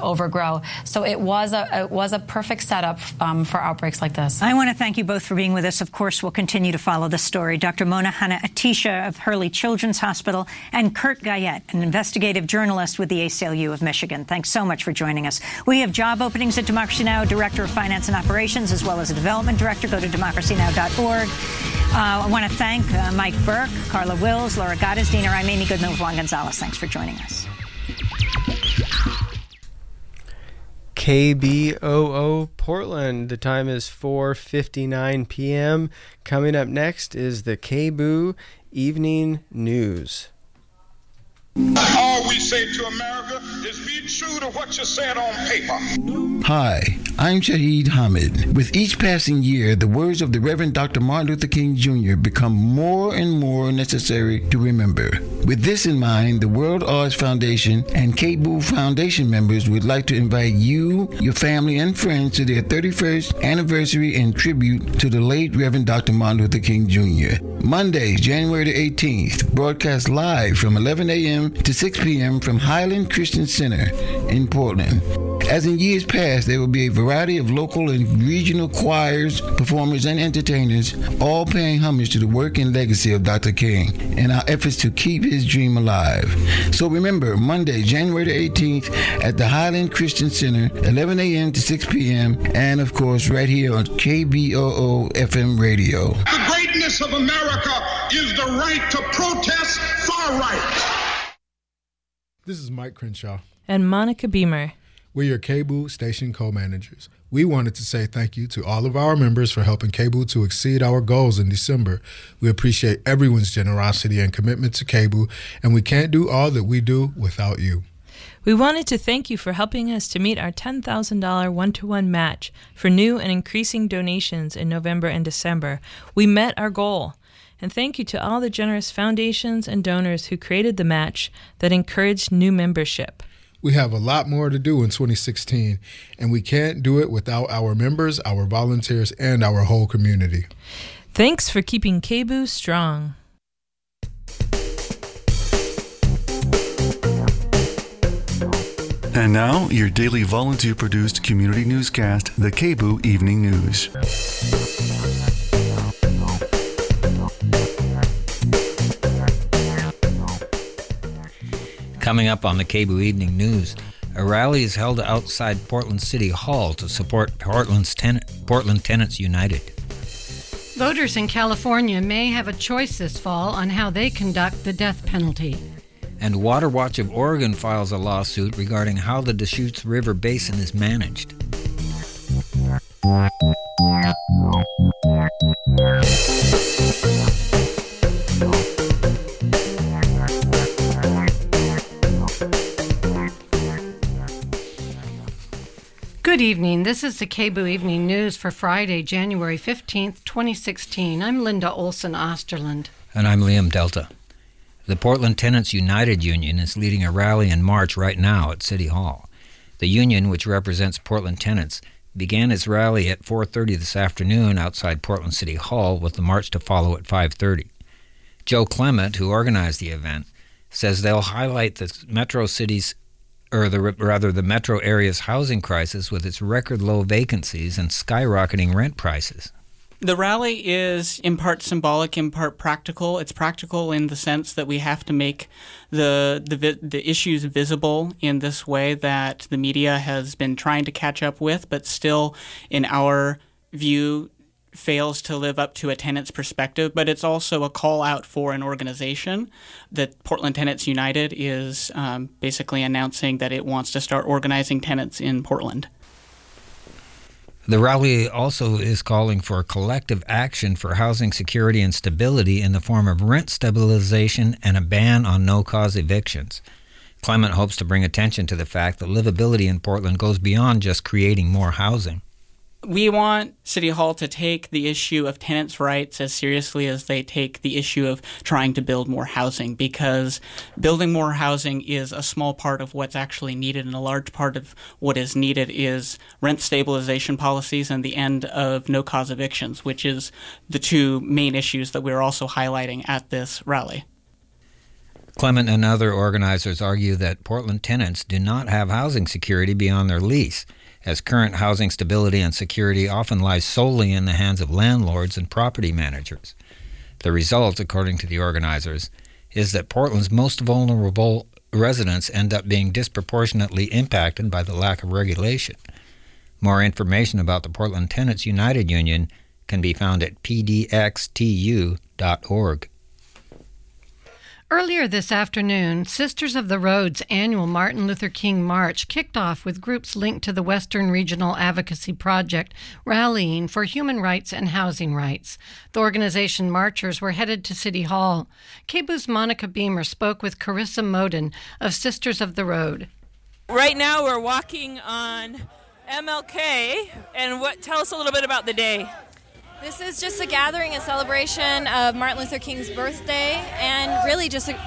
to overgrow. So it was a perfect setup for outbreaks like this. I want to thank you both for being with us. Of course, we'll continue to follow this story. Dr. Mona Hanna-Attisha of Hurley Children's Hospital and Kurt Guyette, an investigative journalist with the ACLU of Michigan. Thanks so much for joining us. We have job openings at Democracy Now!, Director of Finance and Operations, as well as a Development Director. Go to democracynow.org. I want to thank Mike Burke, Carla Wills, Laura Gottesdiener. I'm Amy Goodman with Juan Gonzalez. Thanks for joining us. KBOO Portland. The time is 4:59 p.m. Coming up next is the KBOO Evening News. All we say to America is be true to what you said on paper. Hi, I'm Shahid Hamid. With each passing year, the words of the Reverend Dr. Martin Luther King Jr. become more and more necessary to remember. With this in mind, the World Arts Foundation and KBOO Foundation members would like to invite you, your family, and friends to their 31st anniversary in tribute to the late Reverend Dr. Martin Luther King Jr. Monday, January the 18th, broadcast live from 11 a.m. to 6 p.m. from Highland Christian Center in Portland. As in years past, there will be a variety of local and regional choirs, performers, and entertainers, all paying homage to the work and legacy of Dr. King and our efforts to keep his dream alive. So remember, Monday, January the 18th at the Highland Christian Center, 11 a.m. to 6 p.m., and of course, right here on KBOO FM radio. The greatness of America is the right to protest far right. This is Mike Crenshaw. And Monica Beamer. We're your KBOO station co-managers. We wanted to say thank you to all of our members for helping KBOO to exceed our goals in December. We appreciate everyone's generosity and commitment to KBOO, and we can't do all that we do without you. We wanted to thank you for helping us to meet our $10,000 one-to-one match for new and increasing donations in November and December. We met our goal. And thank you to all the generous foundations and donors who created the match that encouraged new membership. We have a lot more to do in 2016, and we can't do it without our members, our volunteers, and our whole community. Thanks for keeping KBOO strong. And now, your daily volunteer-produced community newscast, the KBOO Evening News. Coming up on the KBOO Evening News, a rally is held outside Portland City Hall to support Portland Tenants United. Voters in California may have a choice this fall on how they conduct the death penalty. And Water Watch of Oregon files a lawsuit regarding how the Deschutes River Basin is managed. Good evening. This is the KBOO Evening News for Friday, January 15th, 2016. I'm Linda Olson Osterland. And I'm Liam Delta. The Portland Tenants United Union is leading a rally and march right now at City Hall. The union, which represents Portland tenants, began its rally at 4:30 this afternoon outside Portland City Hall, with the march to follow at 5:30. Joe Clement, who organized the event, says they'll highlight the metro metro area's housing crisis with its record low vacancies and skyrocketing rent prices. The rally is in part symbolic, in part practical. It's practical in the sense that we have to make the issues visible in this way that the media has been trying to catch up with, but still, in our view, fails to live up to a tenant's perspective. But it's also a call out for an organization. That Portland Tenants United is basically announcing that it wants to start organizing tenants in Portland. The rally also is calling for collective action for housing security and stability in the form of rent stabilization and a ban on no-cause evictions. Clement hopes to bring attention to the fact that livability in Portland goes beyond just creating more housing. We want City Hall to take the issue of tenants' rights as seriously as they take the issue of trying to build more housing, because building more housing is a small part of what's actually needed, and a large part of what is needed is rent stabilization policies and the end of no-cause evictions, which is the two main issues that we're also highlighting at this rally. Clement and other organizers argue that Portland tenants do not have housing security beyond their lease, as current housing stability and security often lies solely in the hands of landlords and property managers. The result, according to the organizers, is that Portland's most vulnerable residents end up being disproportionately impacted by the lack of regulation. More information about the Portland Tenants United Union can be found at pdxtu.org. Earlier this afternoon, Sisters of the Road's annual Martin Luther King March kicked off with groups linked to the Western Regional Advocacy Project rallying for human rights and housing rights. The organization marchers were headed to City Hall. KBOO's Monica Beamer spoke with Carissa Moden of Sisters of the Road. Right now we're walking on MLK, and tell us a little bit about the day. This is just a gathering, a celebration of Martin Luther King's birthday, and really just a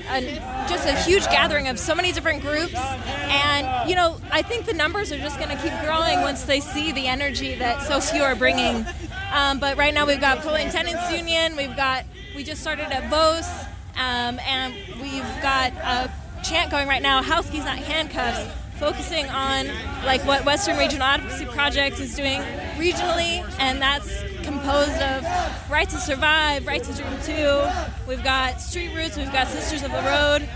huge gathering of so many different groups. And, I think the numbers are just going to keep growing once they see the energy that so few are bringing. But right now we've got Portland Tenants Union, we just started at VOS, and we've got a chant going right now, House Keys Not Handcuffs, focusing on what Western Regional Advocacy Project is doing regionally, and that's composed of Right to Survive, Right to Dream 2. We've got Street Roots, we've got Sisters of the Road.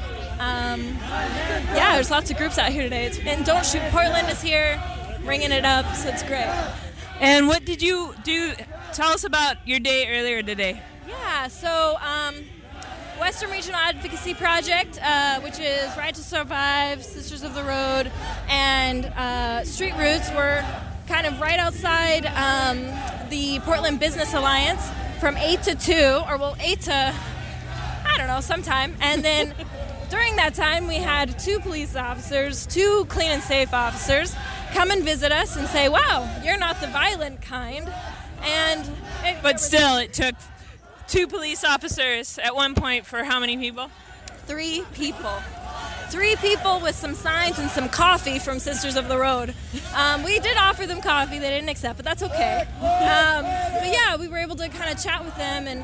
There's lots of groups out here today. And Don't Shoot Portland is here, ringing it up, so it's great. And what did you do? Tell us about your day earlier today. Yeah, so Western Regional Advocacy Project, which is Right to Survive, Sisters of the Road, and Street Roots, were kind of right outside the Portland Business Alliance from 8 to 2, or 8 to, sometime. And then during that time, we had 2 police officers, 2 clean and safe officers, come and visit us and say, wow, you're not the violent kind. But still, it took 2 police officers at one point for how many people? 3 people. 3 people with some signs and some coffee from Sisters of the Road. We did offer them coffee. They didn't accept, but that's okay. We were able to kind of chat with them, and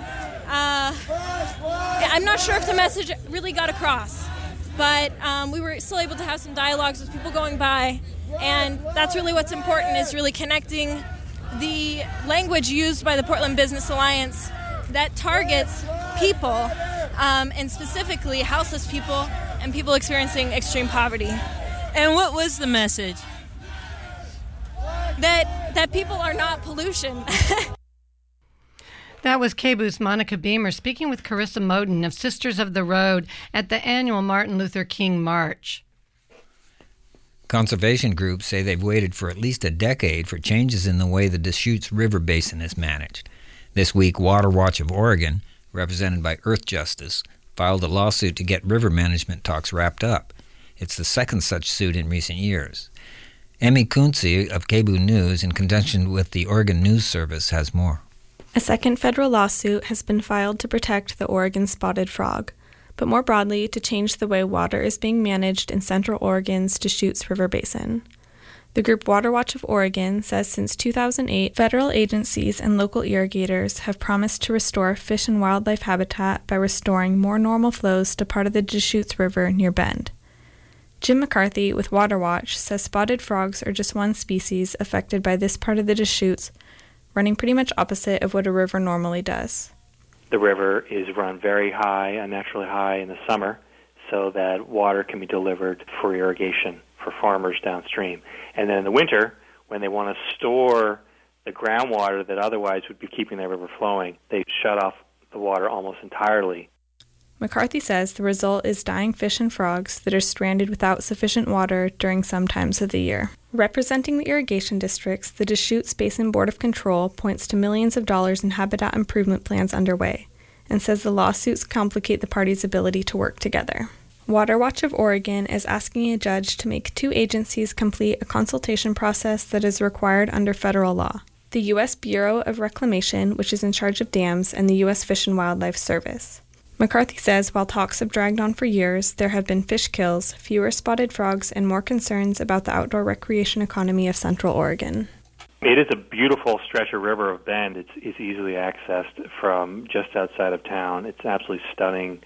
I'm not sure if the message really got across, but we were still able to have some dialogues with people going by, and that's really what's important, is really connecting the language used by the Portland Business Alliance that targets people, and specifically houseless people and people experiencing extreme poverty. And what was the message? That people are not pollution. That was KBOO's Monica Beamer speaking with Carissa Moden of Sisters of the Road at the annual Martin Luther King March. Conservation groups say they've waited for at least a decade for changes in the way the Deschutes River Basin is managed. This week, Water Watch of Oregon, represented by Earth Justice, filed a lawsuit to get river management talks wrapped up. It's the second such suit in recent years. Emmy Kunze of KBOO News, in conjunction with the Oregon News Service, has more. A second federal lawsuit has been filed to protect the Oregon spotted frog, but more broadly to change the way water is being managed in Central Oregon's Deschutes River Basin. The group Water Watch of Oregon says since 2008, federal agencies and local irrigators have promised to restore fish and wildlife habitat by restoring more normal flows to part of the Deschutes River near Bend. Jim McCarthy with Water Watch says spotted frogs are just one species affected by this part of the Deschutes, running pretty much opposite of what a river normally does. The river is run very high, unnaturally high in the summer, so that water can be delivered for irrigation for farmers downstream. And then in the winter, when they want to store the groundwater that otherwise would be keeping the river flowing, they shut off the water almost entirely. McCarthy says the result is dying fish and frogs that are stranded without sufficient water during some times of the year. Representing the irrigation districts, the Deschutes Basin Board of Control points to millions of dollars in habitat improvement plans underway and says the lawsuits complicate the parties' ability to work together. Water Watch of Oregon is asking a judge to make 2 agencies complete a consultation process that is required under federal law: the U.S. Bureau of Reclamation, which is in charge of dams, and the U.S. Fish and Wildlife Service. McCarthy says while talks have dragged on for years, there have been fish kills, fewer spotted frogs, and more concerns about the outdoor recreation economy of Central Oregon. It is a beautiful stretch of river of Bend. It's easily accessed from just outside of town. It's absolutely stunning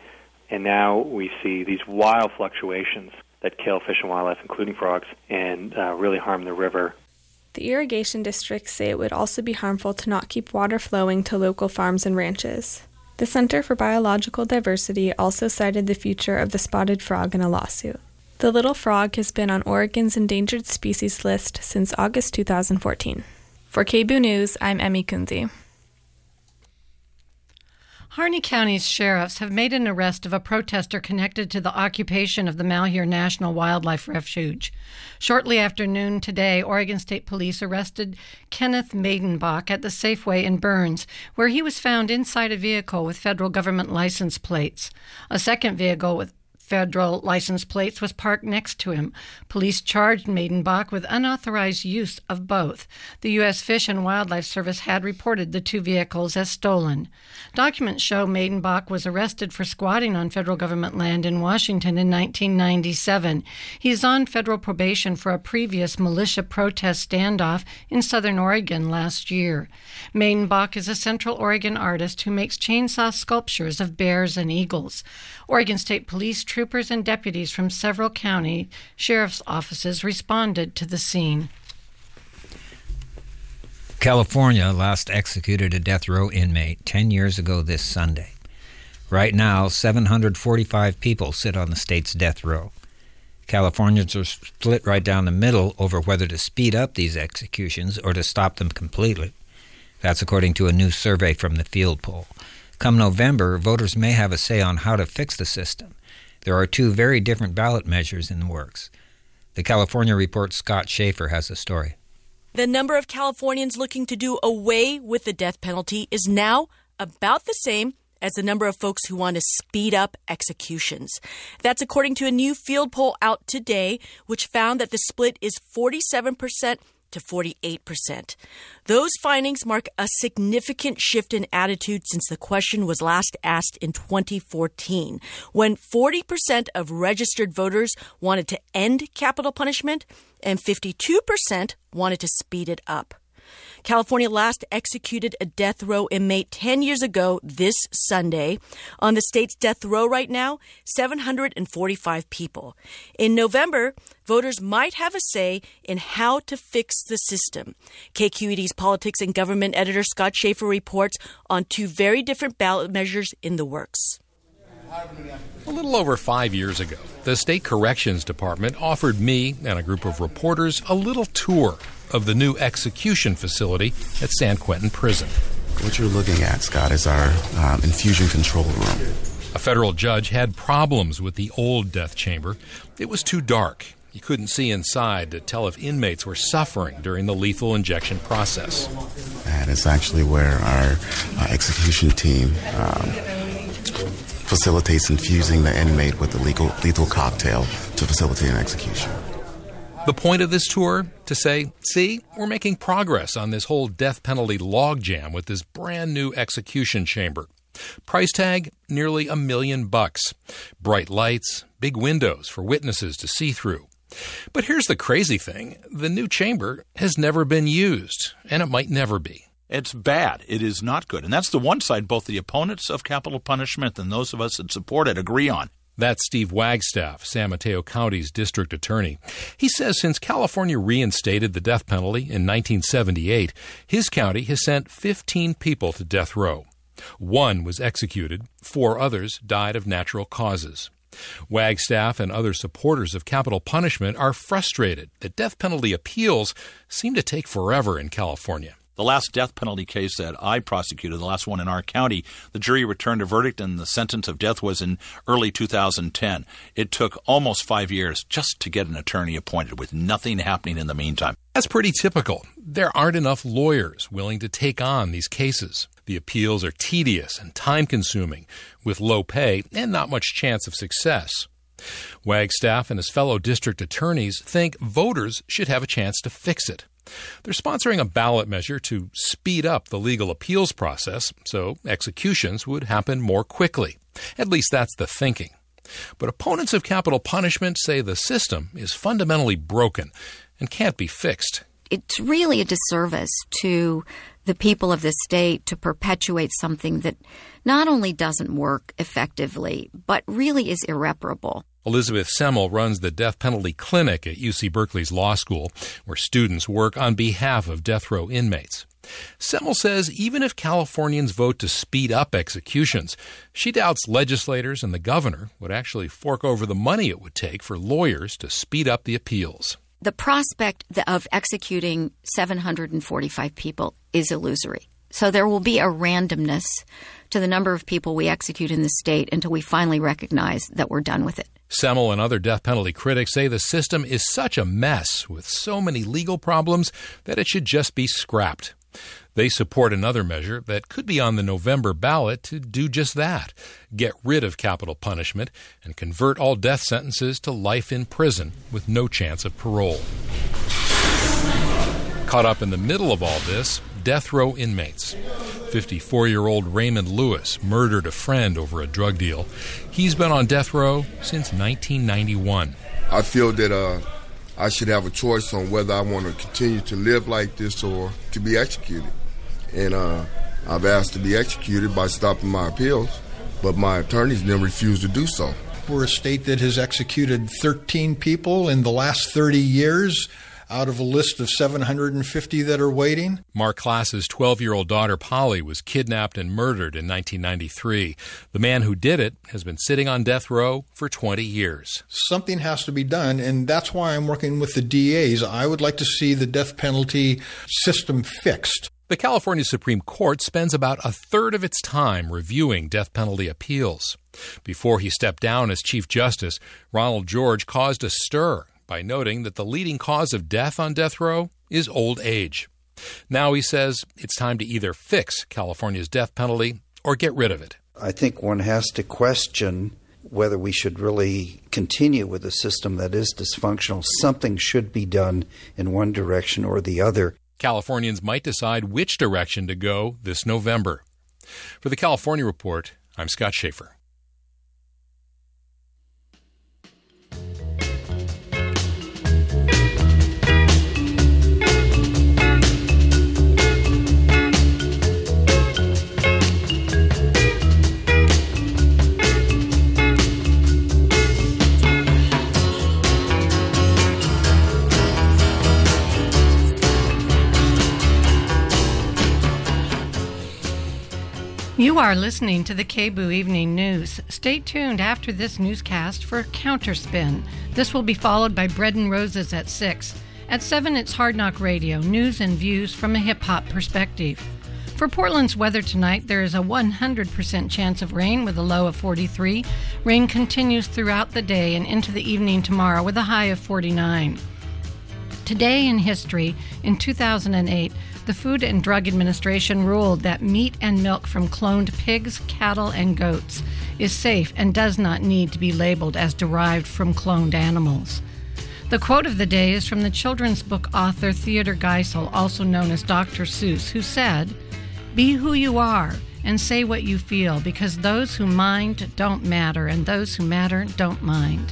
And now we see these wild fluctuations that kill fish and wildlife, including frogs, and really harm the river. The irrigation districts say it would also be harmful to not keep water flowing to local farms and ranches. The Center for Biological Diversity also cited the future of the spotted frog in a lawsuit. The little frog has been on Oregon's endangered species list since August 2014. For KBOO News, I'm Emmy Kunze. Harney County's sheriffs have made an arrest of a protester connected to the occupation of the Malheur National Wildlife Refuge. Shortly after noon today, Oregon State Police arrested Kenneth Maidenbach at the Safeway in Burns, where he was found inside a vehicle with federal government license plates. A second vehicle with federal license plates was parked next to him. Police charged Maidenbach with unauthorized use of both. The U.S. Fish and Wildlife Service had reported the two vehicles as stolen. Documents show Maidenbach was arrested for squatting on federal government land in Washington in 1997. He is on federal probation for a previous militia protest standoff in southern Oregon last year. Maidenbach is a Central Oregon artist who makes chainsaw sculptures of bears and eagles. Oregon State Police troopers and deputies from several county sheriff's offices responded to the scene. California last executed a death row inmate 10 years ago this Sunday. Right now, 745 people sit on the state's death row. Californians are split right down the middle over whether to speed up these executions or to stop them completely. That's according to a new survey from the Field Poll. Come November, voters may have a say on how to fix the system. There are two very different ballot measures in the works. The California Report's Scott Schaefer has the story. The number of Californians looking to do away with the death penalty is now about the same as the number of folks who want to speed up executions. That's according to a new Field Poll out today, which found that the split is 47% to 48%. Those findings mark a significant shift in attitude since the question was last asked in 2014, when 40% of registered voters wanted to end capital punishment and 52% wanted to speed it up. California last executed a death row inmate 10 years ago this Sunday. On the state's death row right now, 745 people. In November, voters might have a say in how to fix the system. KQED's politics and government editor Scott Schaefer reports on two very different ballot measures in the works. A little over 5 years ago, the State Corrections Department offered me and a group of reporters a little tour of the new execution facility at San Quentin Prison. What you're looking at, Scott, is our infusion control room. A federal judge had problems with the old death chamber. It was too dark. You couldn't see inside to tell if inmates were suffering during the lethal injection process. And it's actually where our execution team facilitates infusing the inmate with the lethal cocktail to facilitate an execution. The point of this tour? To say, see, we're making progress on this whole death penalty logjam with this brand new execution chamber. Price tag, nearly $1 million. Bright lights, big windows for witnesses to see through. But here's the crazy thing. The new chamber has never been used, and it might never be. It's bad. It is not good. And that's the one side both the opponents of capital punishment and those of us that support it agree on. That's Steve Wagstaff, San Mateo County's district attorney. He says since California reinstated the death penalty in 1978, his county has sent 15 people to death row. 1 was executed, 4 others died of natural causes. Wagstaff and other supporters of capital punishment are frustrated that death penalty appeals seem to take forever in California. The last death penalty case that I prosecuted, the last one in our county, the jury returned a verdict and the sentence of death was in early 2010. It took almost 5 years just to get an attorney appointed with nothing happening in the meantime. That's pretty typical. There aren't enough lawyers willing to take on these cases. The appeals are tedious and time-consuming, with low pay and not much chance of success. Wagstaff and his fellow district attorneys think voters should have a chance to fix it. They're sponsoring a ballot measure to speed up the legal appeals process so executions would happen more quickly. At least that's the thinking. But opponents of capital punishment say the system is fundamentally broken and can't be fixed. It's really a disservice to the people of this state to perpetuate something that not only doesn't work effectively, but really is irreparable. Elizabeth Semmel runs the death penalty clinic at UC Berkeley's law school, where students work on behalf of death row inmates. Semmel says even if Californians vote to speed up executions, she doubts legislators and the governor would actually fork over the money it would take for lawyers to speed up the appeals. The prospect of executing 745 people is illusory. So there will be a randomness to the number of people we execute in the state until we finally recognize that we're done with it. Semmel and other death penalty critics say the system is such a mess with so many legal problems that it should just be scrapped. They support another measure that could be on the November ballot to do just that, get rid of capital punishment and convert all death sentences to life in prison with no chance of parole. Caught up in the middle of all this, death row inmates. 54-year-old Raymond Lewis murdered a friend over a drug deal. He's been on death row since 1991. I feel that I should have a choice on whether I want to continue to live like this or to be executed. And I've asked to be executed by stopping my appeals, but my attorneys then refused to do so. We're a state that has executed 13 people in the last 30 years out of a list of 750 that are waiting. Mark Klass's 12-year-old daughter Polly was kidnapped and murdered in 1993. The man who did it has been sitting on death row for 20 years. Something has to be done, and that's why I'm working with the DAs. I would like to see the death penalty system fixed. The California Supreme Court spends about a third of its time reviewing death penalty appeals. Before he stepped down as Chief Justice, Ronald George caused a stir by noting that the leading cause of death on death row is old age. Now he says it's time to either fix California's death penalty or get rid of it. I think one has to question whether we should really continue with a system that is dysfunctional. Something should be done in one direction or the other. Californians might decide which direction to go this November. For the California Report, I'm Scott Schaefer. You are listening to the KBOO Evening News. Stay tuned after this newscast for Counterspin. This will be followed by Bread and Roses at 6. At 7, it's Hard Knock Radio, news and views from a hip-hop perspective. For Portland's weather tonight, there is a 100% chance of rain with a low of 43. Rain continues throughout the day and into the evening tomorrow with a high of 49. Today in history, in 2008, the Food and Drug Administration ruled that meat and milk from cloned pigs, cattle, and goats is safe and does not need to be labeled as derived from cloned animals. The quote of the day is from the children's book author Theodor Geisel, also known as Dr. Seuss, who said, "Be who you are and say what you feel, because those who mind don't matter, and those who matter don't mind."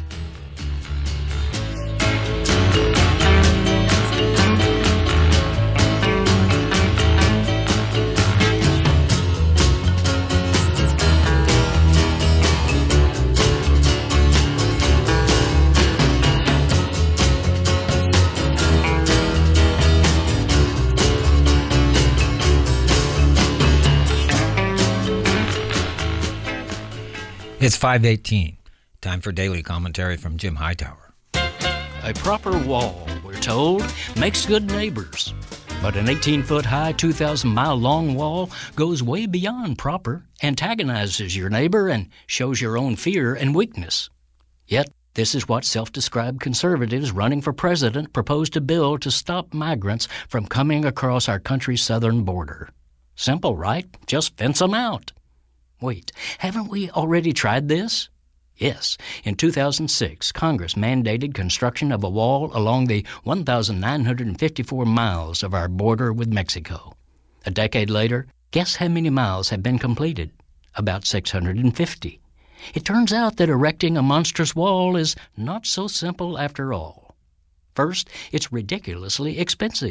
It's 5:18. Time for daily commentary from Jim Hightower. A proper wall, we're told, makes good neighbors. But an 18-foot-high, 2,000-mile-long wall goes way beyond proper, antagonizes your neighbor, and shows your own fear and weakness. Yet, this is what self-described conservatives running for president proposed a bill to stop migrants from coming across our country's southern border. Simple, right? Just fence them out. Wait, haven't we already tried this? Yes. In 2006, Congress mandated construction of a wall along the 1,954 miles of our border with Mexico. A decade later, guess how many miles have been completed? About 650. It turns out that erecting a monstrous wall is not so simple after all. First, it's ridiculously expensive.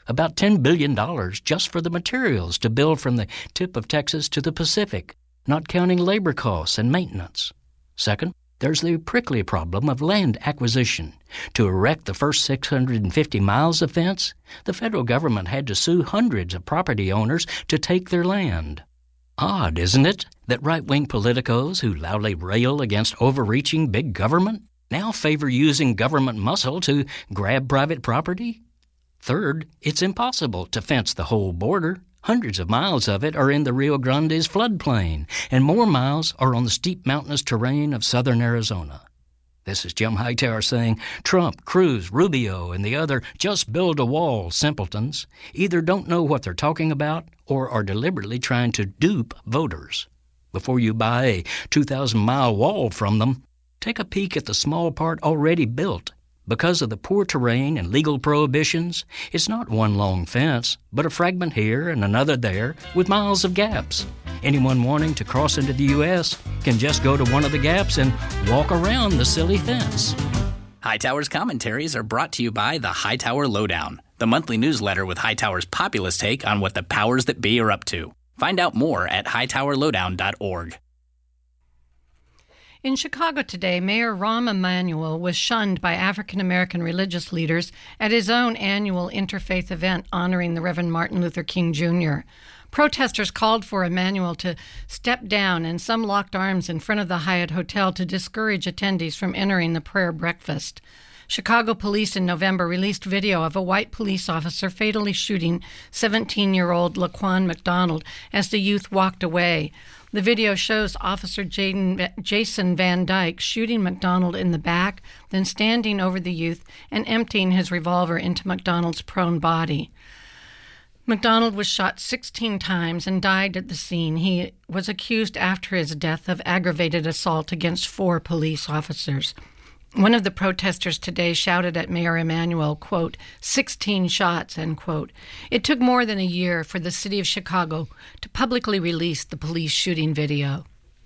about $10 billion just for the materials to build from the tip of Texas to the Pacific, not counting labor costs and maintenance. Second, there's the prickly problem of land acquisition. To erect the first 650 miles of fence, the federal government had to sue hundreds of property owners to take their land. Odd, isn't it, that right-wing politicos who loudly rail against overreaching big government now favor using government muscle to grab private property? Third, it's impossible to fence the whole border. Hundreds of miles of it are in the Rio Grande's floodplain, and more miles are on the steep mountainous terrain of southern Arizona. This is Jim Hightower saying Trump, Cruz, Rubio, and the other just-build-a-wall simpletons either don't know what they're talking about or are deliberately trying to dupe voters. Before you buy a 2,000-mile wall from them, take a peek at the small part already built. Because of the poor terrain and legal prohibitions, it's not one long fence, but a fragment here and another there with miles of gaps. Anyone wanting to cross into the U.S. can just go to one of the gaps and walk around the silly fence. Hightower's commentaries are brought to you by the Hightower Lowdown, the monthly newsletter with Hightower's populist take on what the powers that be are up to. Find out more at hightowerlowdown.org. In Chicago today, Mayor Rahm Emanuel was shunned by African-American religious leaders at his own annual interfaith event honoring the Reverend Martin Luther King Jr. Protesters called for Emanuel to step down, and some locked arms in front of the Hyatt Hotel to discourage attendees from entering the prayer breakfast. Chicago police in November released video of a white police officer fatally shooting 17-year-old Laquan McDonald as the youth walked away. The video shows Officer Jason Van Dyke shooting McDonald in the back, then standing over the youth and emptying his revolver into McDonald's prone body. McDonald was shot 16 times and died at the scene. He was accused after his death of aggravated assault against 4 police officers. One of the protesters today shouted at Mayor Emanuel, quote, 16 shots, end quote. It took more than a year for the city of Chicago to publicly release the police shooting video.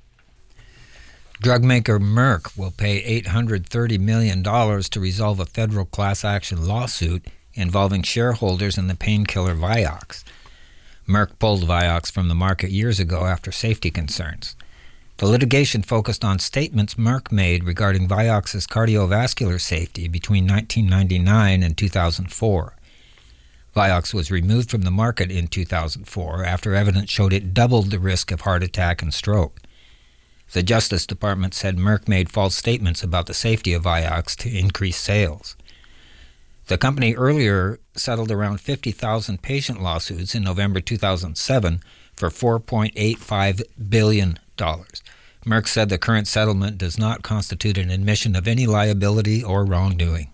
Drug maker Merck will pay $830 million to resolve a federal class action lawsuit involving shareholders in the painkiller Vioxx. Merck pulled Vioxx from the market years ago after safety concerns. The litigation focused on statements Merck made regarding Vioxx's cardiovascular safety between 1999 and 2004. Vioxx was removed from the market in 2004 after evidence showed it doubled the risk of heart attack and stroke. The Justice Department said Merck made false statements about the safety of Vioxx to increase sales. The company earlier settled around 50,000 patient lawsuits in November 2007 for $4.85 billion. Merck said the current settlement does not constitute an admission of any liability or wrongdoing.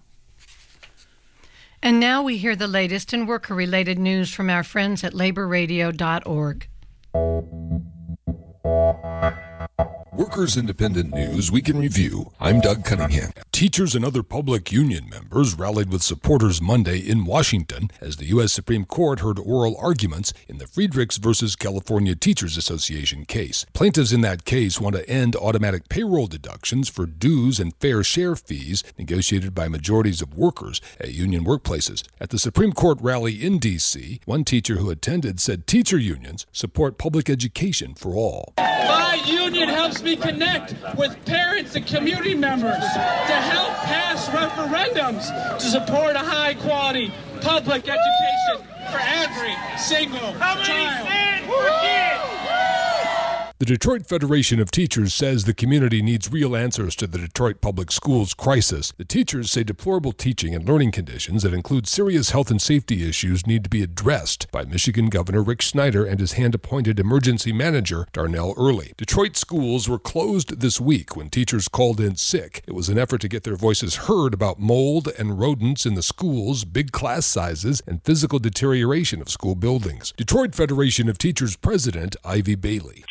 And now we hear the latest in worker-related news from our friends at laborradio.org. Workers Independent News Week in Review. I'm Doug Cunningham. Teachers and other public union members rallied with supporters Monday in Washington as the U.S. Supreme Court heard oral arguments in the Friedrichs versus California Teachers Association case. Plaintiffs in that case want to end automatic payroll deductions for dues and fair share fees negotiated by majorities of workers at union workplaces. At the Supreme Court rally in D.C., one teacher who attended said teacher unions support public education for all. My union helps me connect with parents and community members to help pass referendums to support a high-quality public education for every single child. The Detroit Federation of Teachers says the community needs real answers to the Detroit Public Schools crisis. The teachers say deplorable teaching and learning conditions that include serious health and safety issues need to be addressed by Michigan Governor Rick Snyder and his hand-appointed emergency manager, Darnell Early. Detroit schools were closed this week when teachers called in sick. It was an effort to get their voices heard about mold and rodents in the schools, big class sizes, and physical deterioration of school buildings. Detroit Federation of Teachers President Ivy Bailey. Children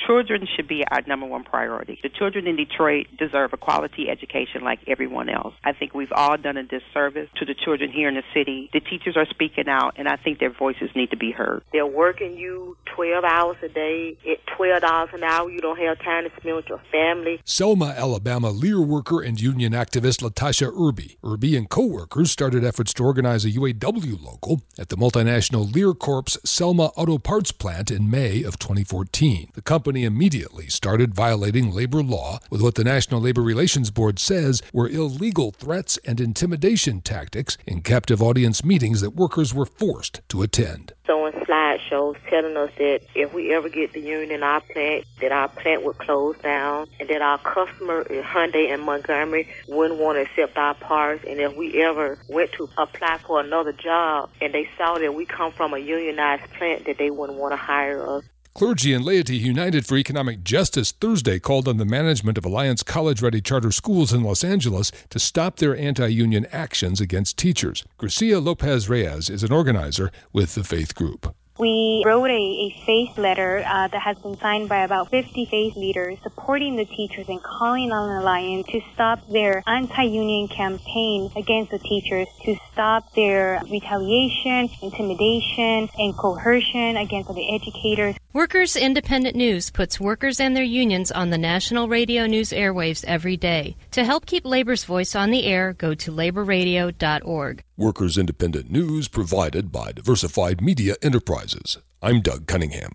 should be our number one priority. The children in Detroit deserve a quality education like everyone else. I think we've all done a disservice to the children here in the city. The teachers are speaking out, and I think their voices need to be heard. They're working you 12 hours a day at $12 an hour. You don't have time to spend with your family. Selma, Alabama Lear worker and union activist Latasha Irby. Irby and co-workers started efforts to organize a UAW local at the multinational Lear Corp's Selma Auto Parts plant in May of 2014. The company immediately started violating labor law with what the National Labor Relations Board says were illegal threats and intimidation tactics in captive audience meetings that workers were forced to attend. Showing slideshows telling us that if we ever get the union in our plant, that our plant would close down, and that our customer, Hyundai in Montgomery, wouldn't want to accept our parts, and if we ever went to apply for another job and they saw that we come from a unionized plant, that they wouldn't want to hire us. Clergy and Laity United for Economic Justice Thursday called on the management of Alliance College-ready charter schools in Los Angeles to stop their anti-union actions against teachers. Gracia Lopez Reyes is an organizer with the Faith Group. We wrote a faith letter that has been signed by about 50 faith leaders supporting the teachers and calling on the Alliance to stop their anti-union campaign against the teachers, to stop their retaliation, intimidation, and coercion against the educators. Workers Independent News puts workers and their unions on the national radio news airwaves every day. To help keep labor's voice on the air, go to laborradio.org. Workers Independent News provided by Diversified Media Enterprises. I'm Doug Cunningham.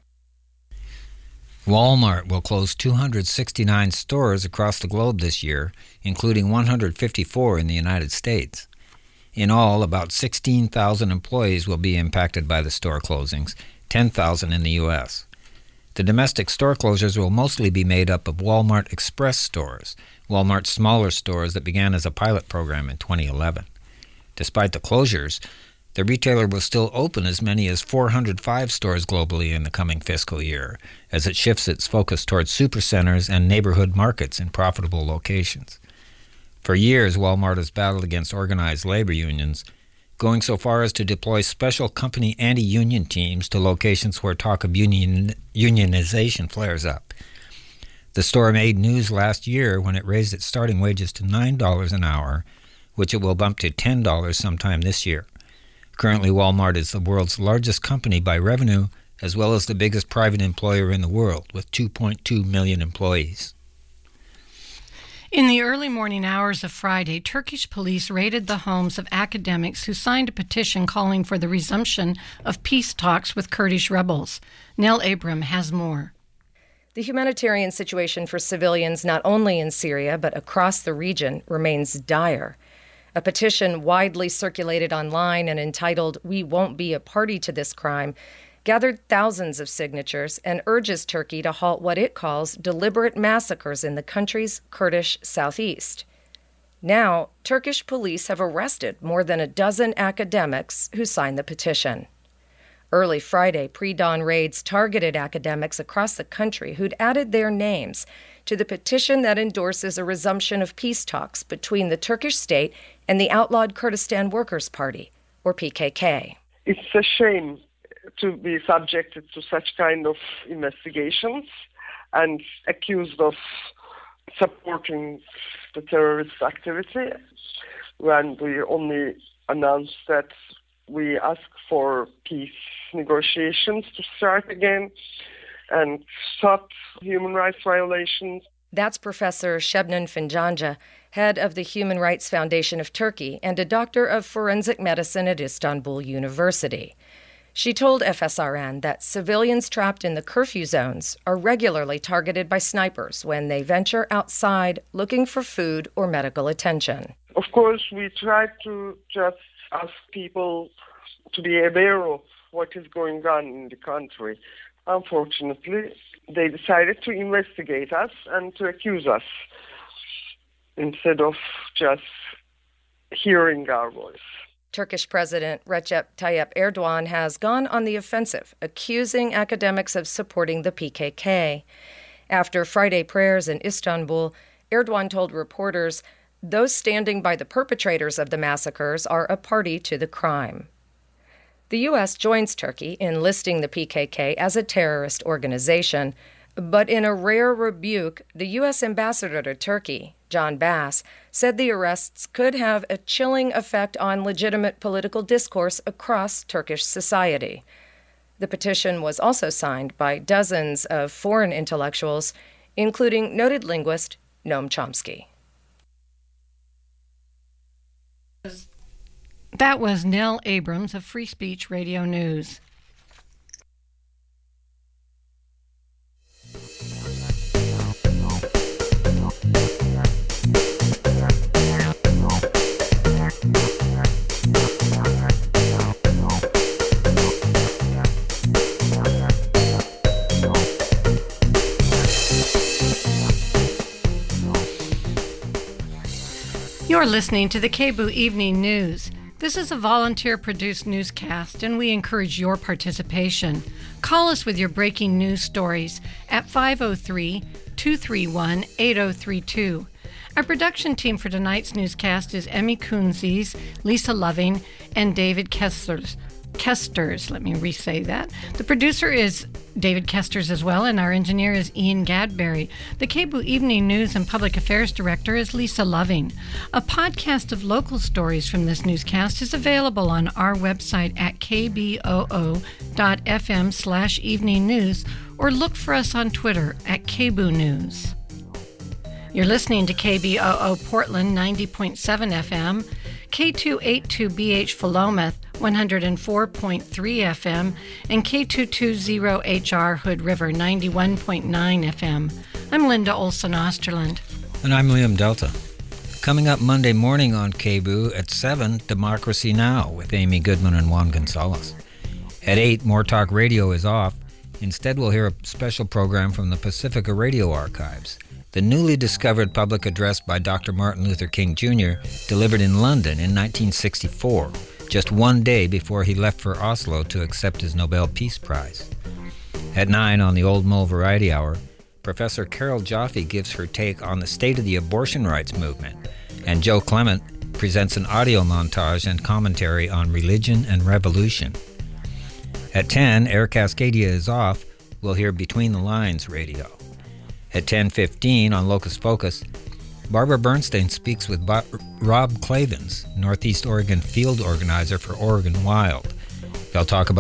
Walmart will close 269 stores across the globe this year, including 154 in the United States. In all, about 16,000 employees will be impacted by the store closings, 10,000 in the U.S. The domestic store closures will mostly be made up of Walmart Express stores, Walmart's smaller stores that began as a pilot program in 2011. Despite the closures, the retailer will still open as many as 405 stores globally in the coming fiscal year, as it shifts its focus towards supercenters and neighborhood markets in profitable locations. For years, Walmart has battled against organized labor unions, going so far as to deploy special company anti-union teams to locations where talk of unionization flares up. The store made news last year when it raised its starting wages to $9 an hour, which it will bump to $10 sometime this year. Currently, Walmart is the world's largest company by revenue, as well as the biggest private employer in the world, with 2.2 million employees. In the early morning hours of Friday, Turkish police raided the homes of academics who signed a petition calling for the resumption of peace talks with Kurdish rebels. Nell Abram has more. The humanitarian situation for civilians not only in Syria but across the region remains dire. A petition widely circulated online and entitled "We Won't Be a Party to This Crime" gathered thousands of signatures and urges Turkey to halt what it calls deliberate massacres in the country's Kurdish southeast. Now, Turkish police have arrested more than a dozen academics who signed the petition. Early Friday, pre-dawn raids targeted academics across the country who'd added their names to the petition that endorses a resumption of peace talks between the Turkish state and the outlawed Kurdistan Workers' Party, or PKK. It's a shame to be subjected to such kind of investigations and accused of supporting the terrorist activity, when we only announced that we ask for peace negotiations to start again and stop human rights violations. That's Professor Şebnem Fincancı, head of the Human Rights Foundation of Turkey and a doctor of forensic medicine at Istanbul University. She told FSRN that civilians trapped in the curfew zones are regularly targeted by snipers when they venture outside looking for food or medical attention. Of course, we try to just ask people to be aware of what is going on in the country. Unfortunately, they decided to investigate us and to accuse us instead of just hearing our voice. Turkish President Recep Tayyip Erdogan has gone on the offensive, accusing academics of supporting the PKK. After Friday prayers in Istanbul, Erdogan told reporters those standing by the perpetrators of the massacres are a party to the crime. The U.S. joins Turkey in listing the PKK as a terrorist organization, But in a rare rebuke, the U.S. ambassador to Turkey, John Bass, said the arrests could have a chilling effect on legitimate political discourse across Turkish society. The petition was also signed by dozens of foreign intellectuals, including noted linguist Noam Chomsky. That was Nell Abrams of Free Speech Radio News. You're listening to the KBOO Evening News. This is a volunteer-produced newscast, and we encourage your participation. Call us with your breaking news stories at 503-231-8032. Our production team for tonight's newscast is Emmy Kunzes, Lisa Loving, and David Kesters. Let me re-say that. The producer is David Kesters as well, and our engineer is Ian Gadberry. The KBOO Evening News and Public Affairs Director is Lisa Loving. A podcast of local stories from this newscast is available on our website at kboo.fm/evening news, or look for us on Twitter at KBOO News. You're listening to KBOO Portland 90.7 FM, K282BH Philomath 104.3 FM, and K220HR Hood River 91.9 FM. I'm Linda Olson Osterland. And I'm Liam Delta. Coming up Monday morning on KBOO at 7, Democracy Now! With Amy Goodman and Juan Gonzalez. At 8, More Talk Radio is off. Instead, we'll hear a special program from the Pacifica Radio Archives. The newly discovered public address by Dr. Martin Luther King Jr., delivered in London in 1964, just one day before he left for Oslo to accept his Nobel Peace Prize. At 9 on the Old Mull Variety Hour, Professor Carol Jaffe gives her take on the state of the abortion rights movement, and Joe Clement presents an audio montage and commentary on religion and revolution. At 10, Air Cascadia is off. We'll hear Between the Lines Radio. At 10:15 on Locus Focus, Barbara Bernstein speaks with Rob Clavens, Northeast Oregon field organizer for Oregon Wild. They'll talk about